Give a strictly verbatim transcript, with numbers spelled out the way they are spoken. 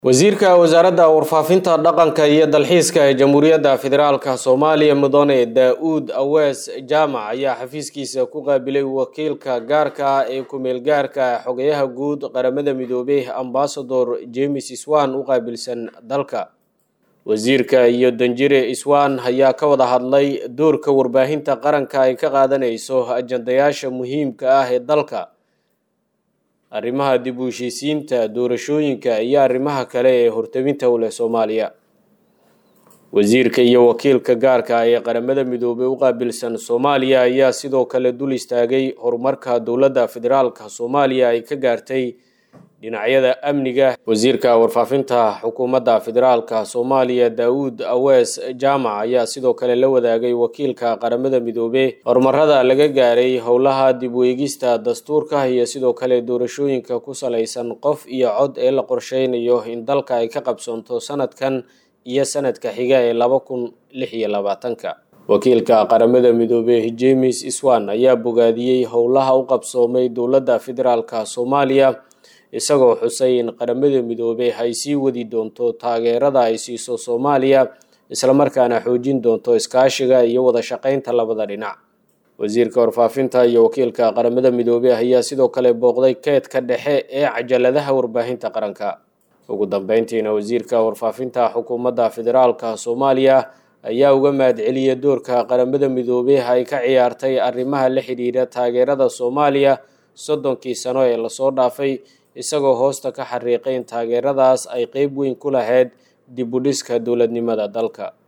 wasiirka wasaaradda warfaafinta dhaqanka iyo dalxiiska ee Jamhuuriyadda Federaalka Soomaaliya Mudane Daawud Awees Jaamac ayaa xafiiskiisa ku qaabilay wakiilka gaarka ah ee ku meel gaarka xogayaha guud qaramada midoobay Ambassador James Iswan u qaabilsan dalka. wasiirka iyo Danjire Iswan ayaa ka wada hadlay doorka warbaahinta qaranka ay ka qaadanayso ajandayaasha muhiimka ah ee dalka, arrimaha dib u heshiisiinta, doorashooyinka iyo arrimaha kale ee hortaminta u leh Soomaaliya. wasiirka iyo wakiilka gaarka ah ee qaramada midoobay u qaabilsan Soomaaliya ayaa sidoo kale dul istaagay horumarka dowladda federaalka Soomaaliya ay ka gaartay dhinacyada amniga. wasiirka warfaafinta xukuumadda federaalka Soomaaliya Daawud Awees Jaamac ayaa sidoo kale la wadaagay wakiilka qaramada midoobay horumarada laga gaaray howlaha dib u eegista dastuurka iyo sidoo kale doorashooyinka ku saleysan qof iyo cod ee la qorsheynayo in dalka ay ka qabsoonto sanadkan iyo sanadka xiga ee laba kun lix iyo labaatanka. wakiilka qaramada midoobay James Iswan ayaa bogaadiyay howlaha u qabsoomay dowladda federaalka Soomaaliya, isagoo xusay in qaramada midoobay ay sii wadi doonto taageerada ay siiso Soomaaliya isla markaana xoojin doonto iskaashiga iyo wada shaqeynta labada dhinac. wasiirka warfaafinta iyo wakiilka qaramada midoobay ayaa sidoo kale booqday keedka dhexe ee cajaladaha warbaahinta qaranka. ugu dambeyntiina wasiirka warfaafinta xukuumadda federaalka Soomaaliya ayaa uga mahadceliyay doorka qaramada midoobay ay ka ciyaartay arrimaha la xiriira taageerada Soomaaliya soddonkii sano ee la soo dhaafay, isagoo hoosta ka xariiqay in taageeradaas ay qayb weyn ku lahayd dib u dhiska dowladnimada dalka.